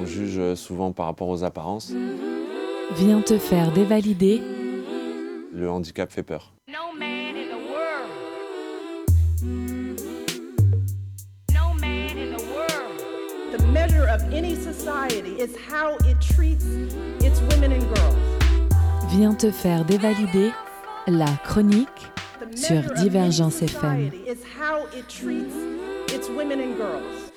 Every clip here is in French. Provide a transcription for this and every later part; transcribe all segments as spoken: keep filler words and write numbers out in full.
On juge souvent par rapport aux apparences. Viens te faire dévalider. Le handicap fait peur. No man in the world. No man in the world. The measure of any society is how it treats its women and girls. Viens te faire dévalider. La chronique The sur measure of any Divergence F M. society is how it treats its women and girls.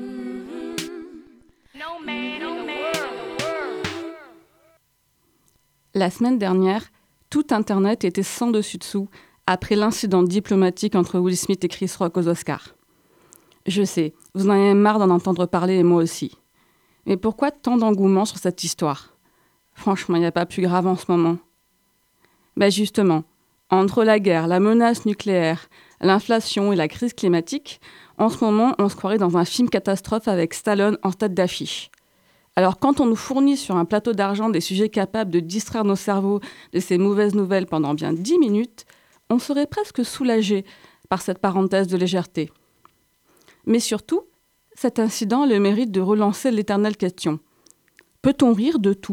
No man in the world. La semaine dernière, tout Internet était sans dessus-dessous après l'incident diplomatique entre Will Smith et Chris Rock aux Oscars. Je sais, vous en avez marre d'en entendre parler et moi aussi. Mais pourquoi tant d'engouement sur cette histoire ? Franchement, il n'y a pas plus grave en ce moment. Ben justement, entre la guerre, la menace nucléaire, l'inflation et la crise climatique, en ce moment, on se croirait dans un film catastrophe avec Stallone en tête d'affiche. Alors quand on nous fournit sur un plateau d'argent des sujets capables de distraire nos cerveaux de ces mauvaises nouvelles pendant bien dix minutes, on serait presque soulagé par cette parenthèse de légèreté. Mais surtout, cet incident a le mérite de relancer l'éternelle question. Peut-on rire de tout ?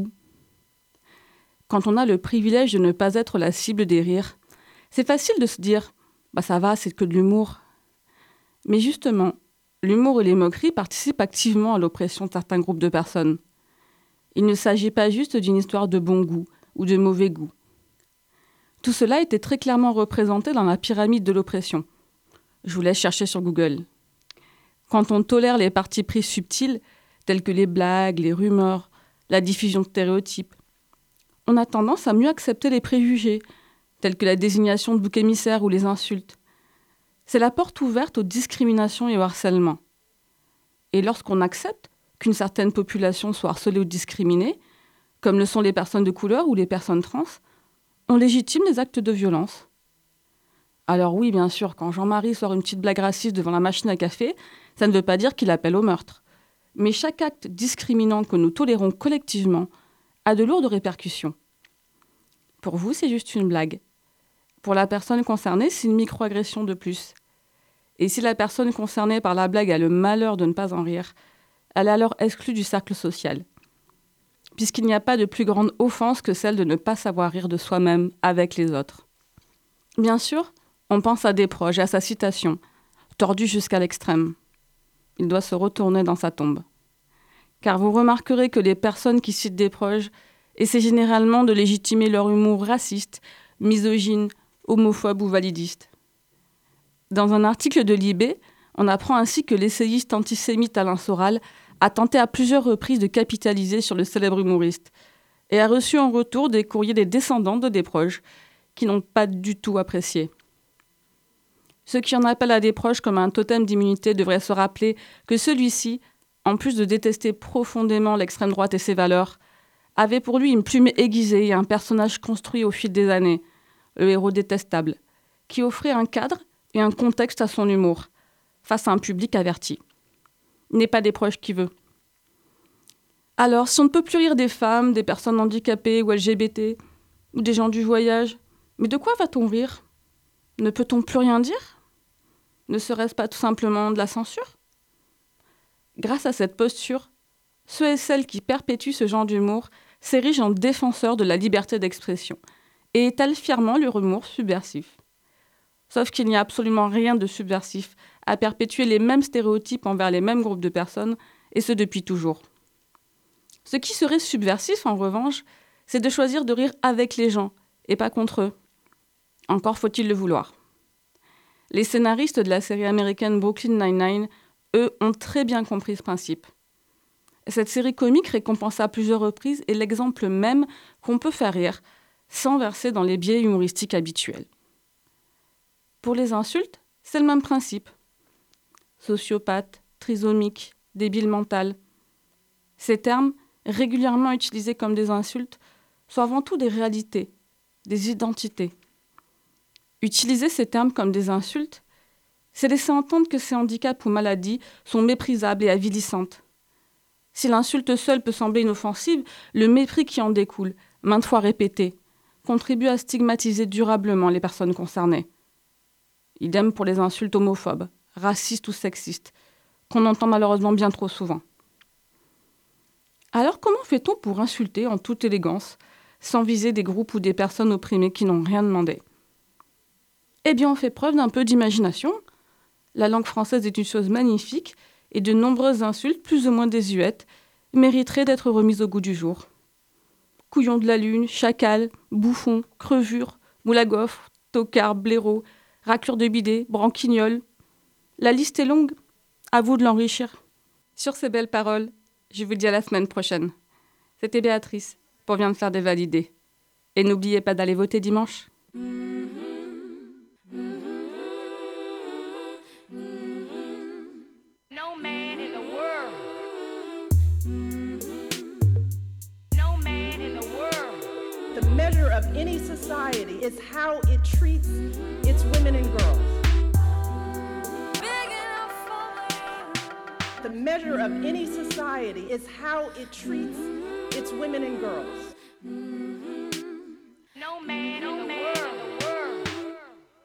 Quand on a le privilège de ne pas être la cible des rires, c'est facile de se dire « bah ça va, c'est que de l'humour ». Mais justement, l'humour et les moqueries participent activement à l'oppression de certains groupes de personnes. Il ne s'agit pas juste d'une histoire de bon goût ou de mauvais goût. Tout cela était très clairement représenté dans la pyramide de l'oppression. Je vous laisse chercher sur Google. Quand on tolère les partis pris subtils, tels que les blagues, les rumeurs, la diffusion de stéréotypes, on a tendance à mieux accepter les préjugés, tels que la désignation de bouc émissaire ou les insultes. C'est la porte ouverte aux discriminations et au harcèlement. Et lorsqu'on accepte qu'une certaine population soit harcelée ou discriminée, comme le sont les personnes de couleur ou les personnes trans, on légitime les actes de violence. Alors oui, bien sûr, quand Jean-Marie sort une petite blague raciste devant la machine à café, ça ne veut pas dire qu'il appelle au meurtre. Mais chaque acte discriminant que nous tolérons collectivement a de lourdes répercussions. Pour vous, c'est juste une blague. Pour la personne concernée, c'est une microagression de plus. Et si la personne concernée par la blague a le malheur de ne pas en rire, elle est alors exclue du cercle social. Puisqu'il n'y a pas de plus grande offense que celle de ne pas savoir rire de soi-même avec les autres. Bien sûr, on pense à Desproges et à sa citation, tordue jusqu'à l'extrême. Il doit se retourner dans sa tombe. Car vous remarquerez que les personnes qui citent Desproges essaient généralement de légitimer leur humour raciste, misogyne, homophobe ou validiste. Dans un article de Libé, on apprend ainsi que l'essayiste antisémite Alain Soral a tenté à plusieurs reprises de capitaliser sur le célèbre humoriste et a reçu en retour des courriers des descendants de Desproges qui n'ont pas du tout apprécié. Ceux qui en appellent à Desproges comme un totem d'immunité devraient se rappeler que celui-ci, en plus de détester profondément l'extrême droite et ses valeurs, avait pour lui une plume aiguisée et un personnage construit au fil des années, le héros détestable, qui offrait un cadre et un contexte à son humour, face à un public averti. Il n'est pas Desproges qui veut. Alors, si on ne peut plus rire des femmes, des personnes handicapées ou L G B T, ou des gens du voyage, mais de quoi va-t-on rire ? Ne peut-on plus rien dire ? Ne serait-ce pas tout simplement de la censure ? Grâce à cette posture, ceux et celles qui perpétuent ce genre d'humour s'érigent en défenseurs de la liberté d'expression et étalent fièrement leur humour subversif. Sauf qu'il n'y a absolument rien de subversif à perpétuer les mêmes stéréotypes envers les mêmes groupes de personnes, et ce depuis toujours. Ce qui serait subversif, en revanche, c'est de choisir de rire avec les gens, et pas contre eux. Encore faut-il le vouloir. Les scénaristes de la série américaine Brooklyn Nine-Nine, eux, ont très bien compris ce principe. Cette série comique récompensée à plusieurs reprises est l'exemple même qu'on peut faire rire sans verser dans les biais humoristiques habituels. Pour les insultes, c'est le même principe. Sociopathe, trisomique, débile mental. Ces termes, régulièrement utilisés comme des insultes, sont avant tout des réalités, des identités. Utiliser ces termes comme des insultes, c'est laisser entendre que ces handicaps ou maladies sont méprisables et avilissantes. Si l'insulte seule peut sembler inoffensive, le mépris qui en découle, maintes fois répété, contribue à stigmatiser durablement les personnes concernées. Idem pour les insultes homophobes, racistes ou sexistes, qu'on entend malheureusement bien trop souvent. Alors comment fait-on pour insulter en toute élégance, sans viser des groupes ou des personnes opprimées qui n'ont rien demandé ? Eh bien, on fait preuve d'un peu d'imagination. La langue française est une chose magnifique et de nombreuses insultes, plus ou moins désuètes, mériteraient d'être remises au goût du jour. Couillon de la lune, chacal, bouffon, crevure, moule à gaufre, tocard, blaireau, raclure de bidet, branquignol. La liste est longue, à vous de l'enrichir. Sur ces belles paroles, je vous dis à la semaine prochaine. C'était Béatrice, pour Viens de faire des validés. Et n'oubliez pas d'aller voter dimanche. No man in the world. No man in the world. The measure of any society is how it treats its women and girls. The measure of any society is how it treats its women and girls.